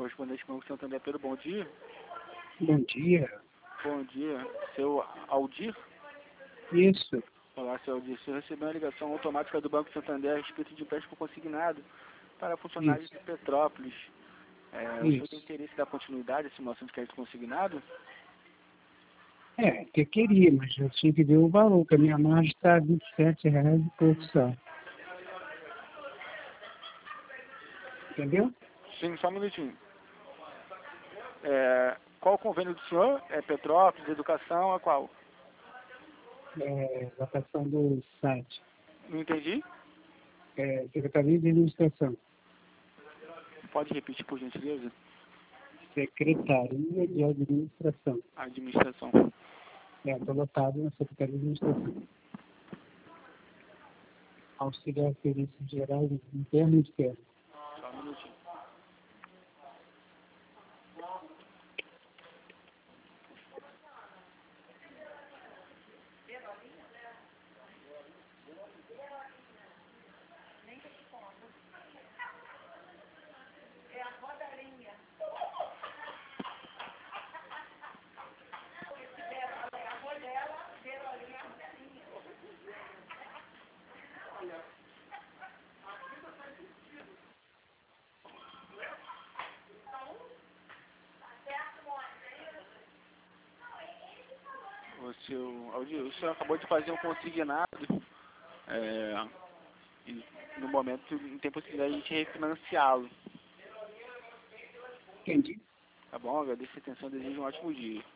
correspondente do Banco Santander. Pedro, bom dia. Bom dia. Bom dia. Seu Aldir? Isso. Olá, seu Aldir. Você recebeu uma ligação automática do Banco Santander a respeito de empréstimo consignado para funcionários de Petrópolis. O senhor tem interesse da continuidade da simulação de crédito consignado? Que eu queria, mas eu tinha que ver o valor, que a minha margem está R$ 27,00 e pouco só. Entendeu? Sim, só um minutinho. Qual o convênio do senhor? É Petrópolis, Educação, a qual? Votação do site. Não entendi? Secretaria de Administração. Pode repetir, por gentileza? Secretaria de Administração. Administração. Estou lotado na Secretaria de Administração. Auxiliar Serviços Gerais Interno e Externo. Só um minutinho. O senhor acabou de fazer um consignado e no momento não tem possibilidade de a gente refinanciá-lo. Entendi. Tá bom? Agradeço a atenção, desejo um ótimo dia.